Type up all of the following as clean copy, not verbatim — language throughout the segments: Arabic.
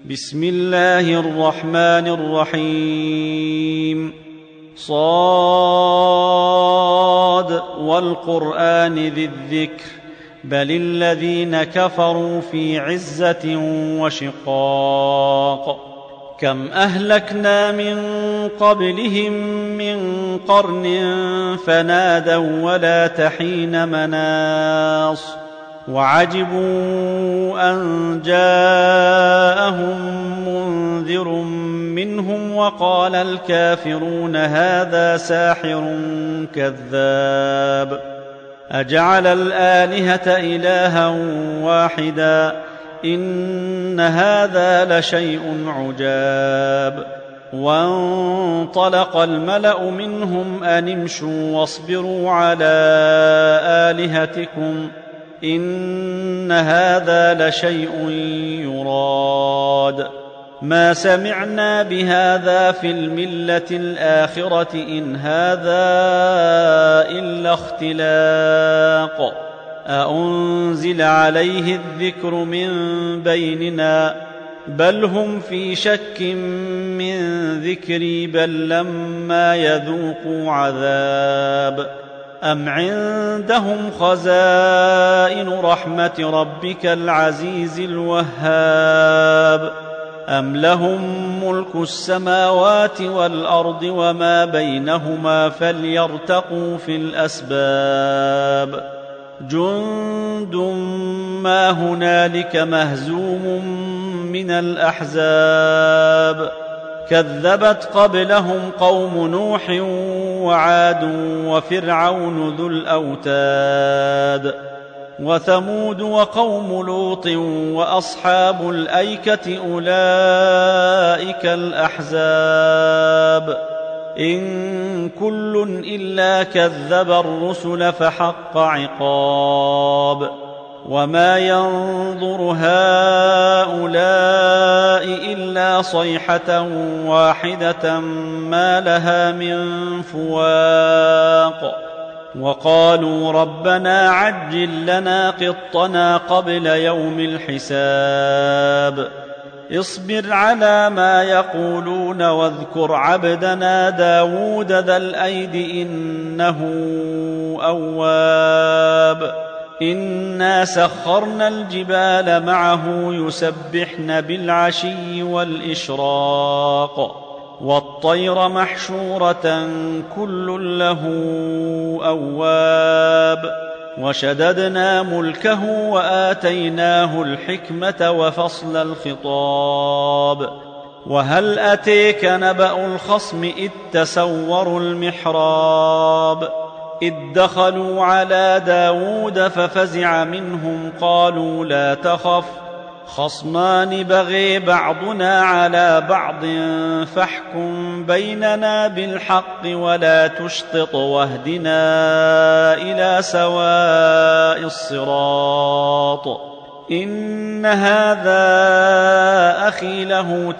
بسم الله الرحمن الرحيم. صاد والقرآن ذي الذكر بل الذين كفروا في عزة وشقاق. كم أهلكنا من قبلهم من قرن فنادوا ولا تحين مناص وعجبوا أن جاءهم منذر منهم وقال الكافرون هذا ساحر كذاب أجعل الآلهة إلها واحدا إن هذا لشيء عجاب. وانطلق الملأ منهم أن امشوا واصبروا على آلهتكم إن هذا لشيء يراد ما سمعنا بهذا في الملة الآخرة إن هذا إلا اختلاق أأنزل عليه الذكر من بيننا بل هم في شك من ذكري بل لما يذوقوا عذاب أم عندهم خزائن رحمة ربك العزيز الوهاب أم لهم ملك السماوات والأرض وما بينهما فليرتقوا في الأسباب جند ما هنالك مهزوم من الأحزاب كذبت قبلهم قوم نوح وعاد وفرعون ذو الأوتاد وثمود وقوم لوط وأصحاب الأيكة أولئك الأحزاب إن كل إلا كذب الرسل فحق عقاب وما ينظر هؤلاء إلا صيحة واحدة ما لها من فواق وقالوا ربنا عجل لنا قطنا قبل يوم الحساب اصبر على ما يقولون واذكر عبدنا داود ذا الأيد إنه أواب إنا سخرنا الجبال معه يسبحن بالعشي والإشراق والطير محشورة كل له أواب وشددنا ملكه وآتيناه الحكمة وفصل الخطاب وهل أتيك نبأ الخصم إذ تسوروا المحراب إذ دخلوا على داود ففزع منهم قالوا لا تخف خصمان بغي بعضنا على بعض فاحكم بيننا بالحق ولا تشطط واهدنا إلى سواء الصراط إن هذا أخي له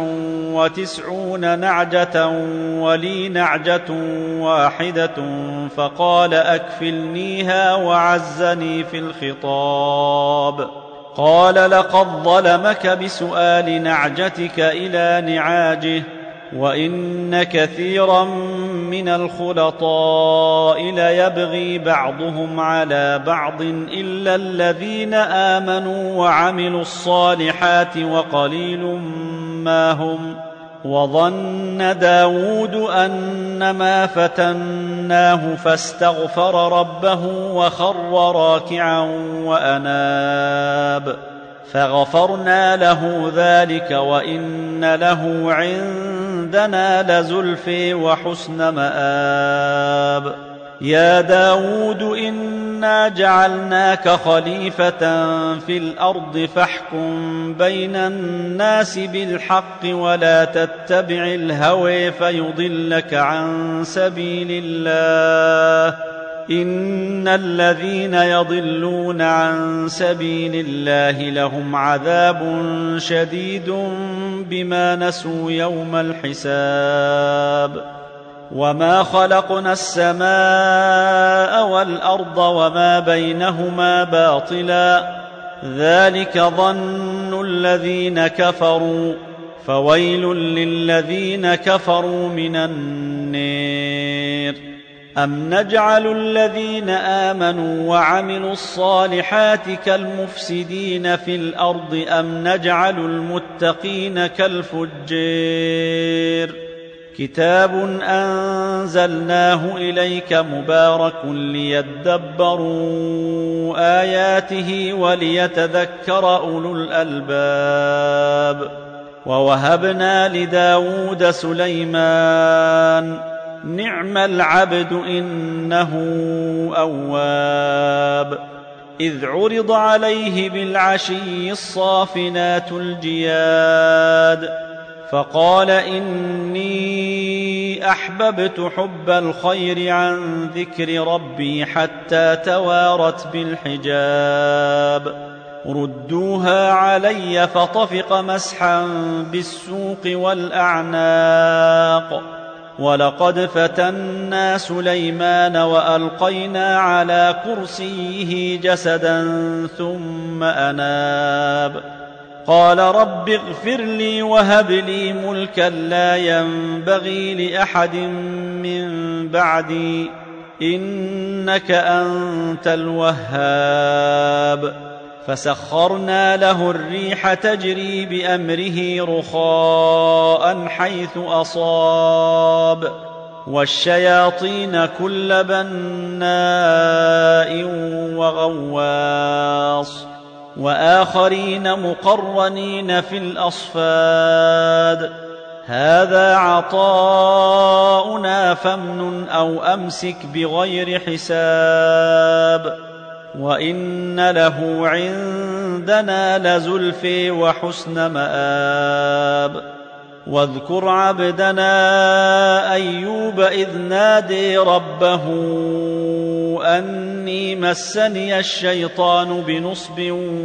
99 نعجة ولي نعجة واحدة فقال أكفلنيها وعزني في الخطاب قال لقد ظلمك بسؤال نعجتك إلى نعاجه وإن كثيرا من الخلطاء ليبغي بعضهم على بعض إلا الذين آمنوا وعملوا الصالحات وقليل ما هم وظن داود أنما فتناه فاستغفر ربه وخر راكعا وأناب فغفرنا له ذلك وإن له عندنا لزلفى وحسن مآب يا داود إنا جعلناك خليفة في الأرض فاحكم بين الناس بالحق ولا تتبع الهوى فيضلك عن سبيل الله إن الذين يضلون عن سبيل الله لهم عذاب شديد بما نسوا يوم الحساب وما خلقنا السماء والأرض وما بينهما باطلا ذلك ظن الذين كفروا فويل للذين كفروا من النار. أم نجعل الذين آمنوا وعملوا الصالحات كالمفسدين في الأرض أم نجعل المتقين كالفجار. كتاب أنزلناه إليك مبارك ليدبروا آياته وليتذكر أولو الألباب. ووهبنا لداود سليمان نعم العبد إنه أواب. إذ عرض عليه بالعشي الصافنات الجياد فقال إني أحببت حب الخير عن ذكر ربي حتى توارت بالحجاب. ردوها علي فطفق مسحا بالسوق والأعناق. ولقد فتنا سليمان وألقينا على كرسيه جسدا ثم أناب. قال رب اغفر لي وهب لي ملكا لا ينبغي لأحد من بعدي إنك أنت الوهاب. فسخرنا له الريح تجري بأمره رخاء حيث أصاب والشياطين كل بناء وغواص وآخرين مقرنين في الأصفاد. هذا عطاؤنا فامنن أو أمسك بغير حساب. وإن له عندنا لزلفى وحسن مآب. واذكر عبدنا أيوب إذ نادي ربه أني مسني الشيطان بنصب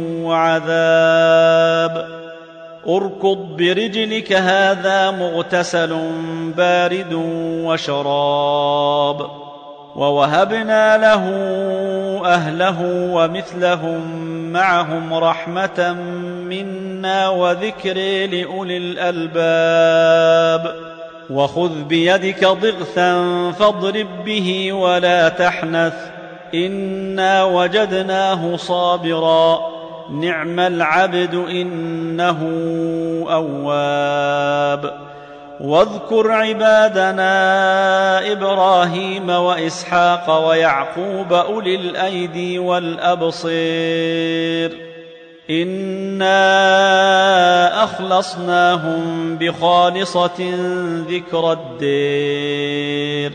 وعذاب. اركض برجلك هذا مغتسل بارد وشراب. ووهبنا له أهله ومثلهم معهم رحمة منا وذكر لأولي الألباب. وخذ بيدك ضغثا فاضرب به ولا تحنث إنا وجدناه صابرا نعم العبد إنه أواب. واذكر عبادنا إبراهيم وإسحاق ويعقوب أولي الأيدي والأبصير إنا أخلصناهم بخالصة ذكر الدير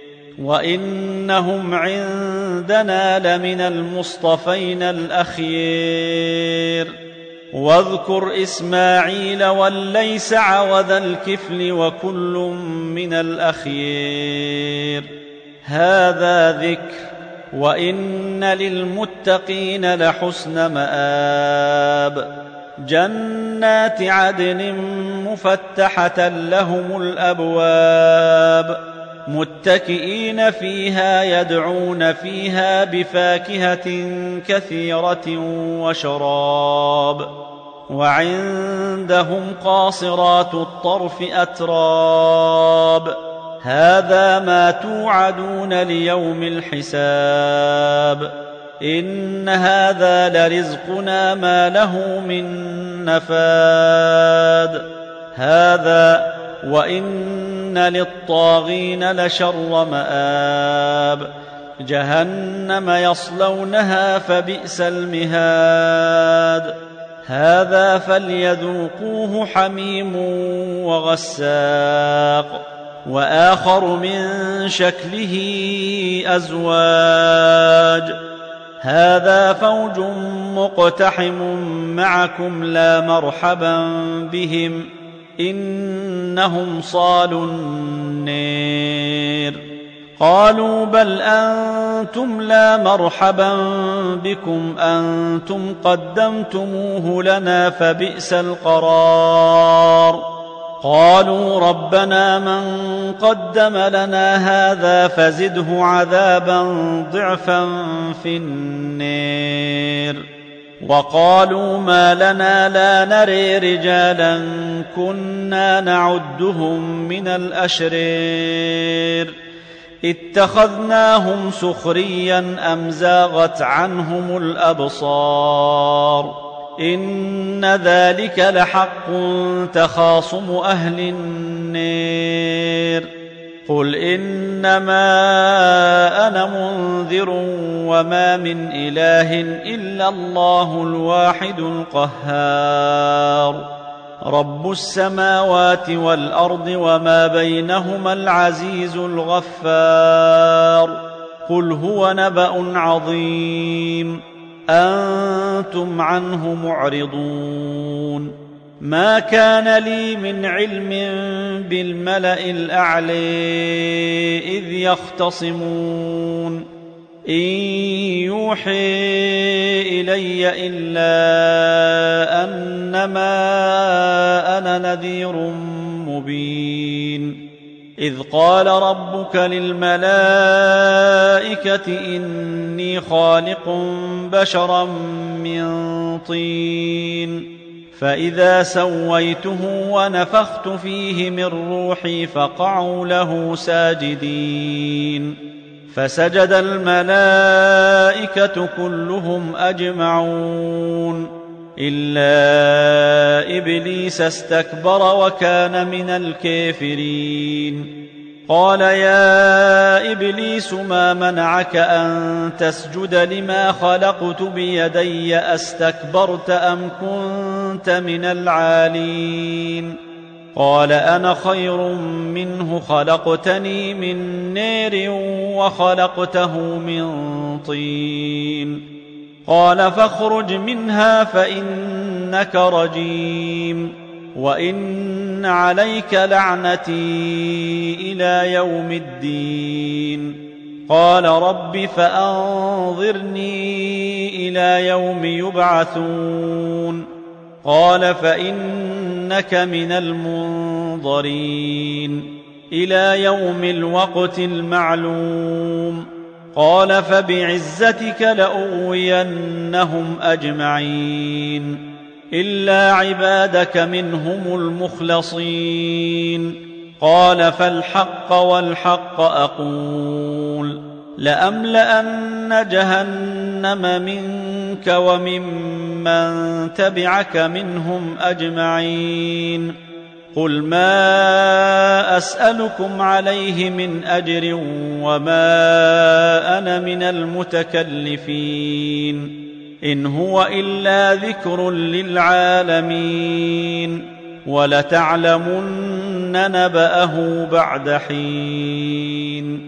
وإنهم عندنا لمن المصطفين الأخيار. واذكر إسماعيل واليسع وذا الكفل وكل من الأخيار. هذا ذكر وإن للمتقين لحسن مآب. جنات عدن مفتحة لهم الأبواب متكئين فيها يدعون فيها بفاكهة كثيرة وشراب. وعندهم قاصرات الطرف أتراب. هذا ما توعدون ليوم الحساب. إن هذا لرزقنا ما له من نفاد. هذا وإن للطاغين لشر مآب. جهنم يصلونها فبئس المهاد. هذا فليذوقوه حميم وغساق وآخر من شكله أزواج. هذا فوج مقتحم معكم لا مرحبا بهم إنهم صالوا النير. قالوا بل أنتم لا مرحبا بكم أنتم قدمتموه لنا فبئس القرار. قالوا ربنا من قدم لنا هذا فزده عذابا ضعفا في النير. وقالوا ما لنا لا نري رجالا كنا نعدهم من الأشرار اتخذناهم سخريا أم زاغت عنهم الأبصار إن ذلك لحق تخاصم أهل النار قل إنما أنا منذر وما من إله إلا الله الواحد القهار رب السماوات والأرض وما بينهما العزيز الغفار قل هو نبأ عظيم أنتم عنه معرضون ما كان لي من علم بالملأ الأعلى إذ يختصمون إن يوحي إلي إلا أنما أنا نذير مبين إذ قال ربك للملائكة إني خالق بشرا من طين فإذا سويته ونفخت فيه من روحي فقعوا له ساجدين فسجد الملائكة كلهم أجمعون إلا إبليس استكبر وكان من الكافرين قال يا إبليس ما منعك أن تسجد لما خلقت بيدي أستكبرت أم كنت من العالين قال أنا خير منه خلقتني من نار وخلقته من طين قال فاخرج منها فإنك رجيم وإن عليك لعنتي إلى يوم الدين قال رب فأنظرني إلى يوم يبعثون قال فإنك من المنظرين إلى يوم الوقت المعلوم قال فبعزتك لأغوينهم أجمعين إلا عبادك منهم المخلصين قال فالحق والحق أقول لأملأن جهنم منك وممن تبعك منهم أجمعين قل ما أسألكم عليه من أجر وما أنا من المتكلفين إن هو إلا ذكر للعالمين ولتعلمن نبأه بعد حين